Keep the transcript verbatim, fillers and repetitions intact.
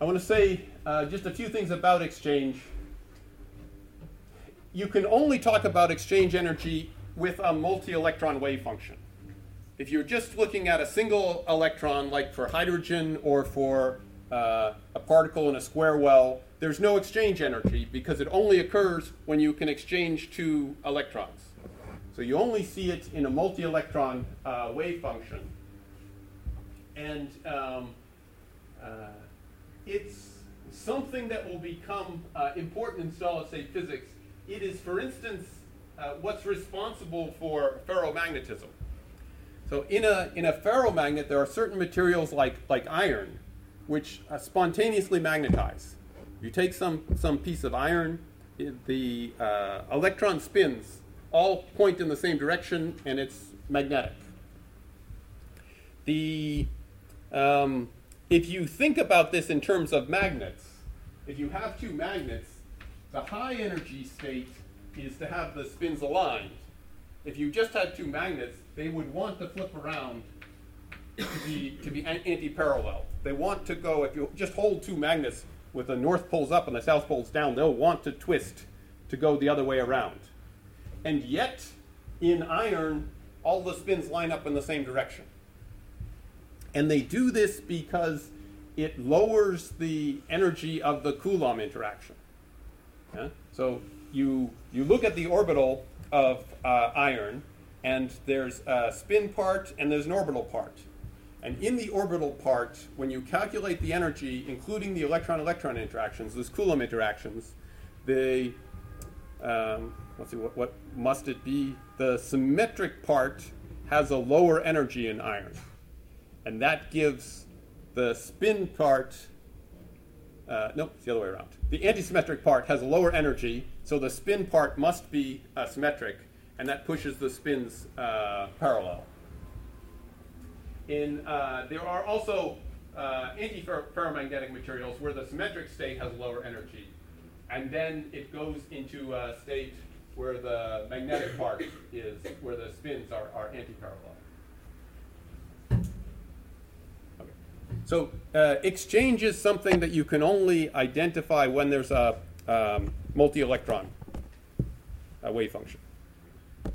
I want to say uh, just a few things about exchange. You can only talk about exchange energy with a multi-electron wave function. If you're just looking at a single electron, like for hydrogen or for uh, a particle in a square well, there's no exchange energy because it only occurs when you can exchange two electrons. So you only see it in a multi-electron uh, wave function. And um, uh, it's something that will become uh, important in solid-state physics. It is, for instance, uh, what's responsible for ferromagnetism. So in a, in a ferromagnet, there are certain materials like, like iron, which uh, spontaneously magnetize. You take some, some piece of iron, it, the uh, electron spins all point in the same direction, and it's magnetic. The, um, if you think about this in terms of magnets, if you have two magnets, the high energy state is to have the spins aligned. If you just had two magnets, they would want to flip around to be, to be anti-parallel. They want to go, if you just hold two magnets with the north poles up and the south poles down, they'll want to twist to go the other way around. And yet, in iron, all the spins line up in the same direction. And they do this because it lowers the energy of the Coulomb interaction. Yeah? So you, you look at the orbital of uh, iron, and there's a spin part and there's an orbital part. And in the orbital part, when you calculate the energy, including the electron-electron interactions, those Coulomb interactions, the, um, let's see, what, what must it be? The symmetric part has a lower energy in iron. And that gives the spin part, uh, nope, it's the other way around. The antisymmetric part has a lower energy, so the spin part must be uh, symmetric, and that pushes the spins uh, parallel. In, uh, there are also uh, anti-ferromagnetic materials where the symmetric state has lower energy, and then it goes into a state where the magnetic part is, where the spins are, are anti-parallel. Okay. So uh, exchange is something that you can only identify when there's a um, multi-electron uh, wave function.